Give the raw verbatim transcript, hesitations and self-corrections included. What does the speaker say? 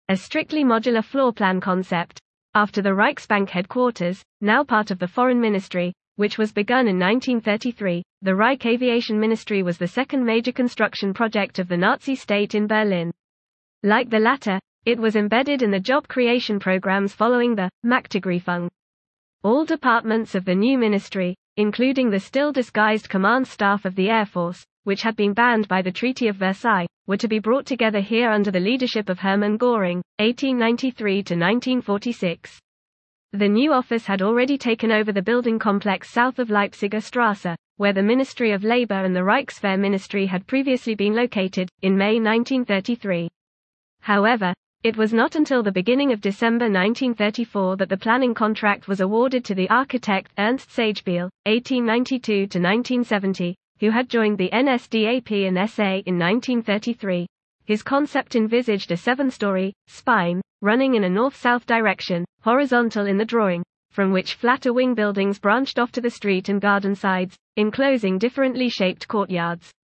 a strictly modular floor plan concept. After the Reichsbank headquarters, now part of the Foreign Ministry, which was begun in nineteen thirty-three, the Reich Aviation Ministry was the second major construction project of the Nazi state in Berlin. Like the latter, it was embedded in the job creation programs following the Machtergreifung. All departments of the new ministry, including the still disguised command staff of the Air Force, which had been banned by the Treaty of Versailles, were to be brought together here under the leadership of Hermann Göring, eighteen ninety-three to nineteen forty-six. The new office had already taken over the building complex south of Leipziger Strasse, where the Ministry of Labour and the Reichswehr Ministry had previously been located, in May nineteen thirty-three. However, it was not until the beginning of December nineteen thirty-four that the planning contract was awarded to the architect Ernst Sagebiel, eighteen ninety-two to nineteen seventy, who had joined the N S D A P and S A in nineteen thirty-three. His concept envisaged a seven-story spine, running in a north-south direction, horizontal in the drawing, from which flatter wing buildings branched off to the street and garden sides, enclosing differently shaped courtyards.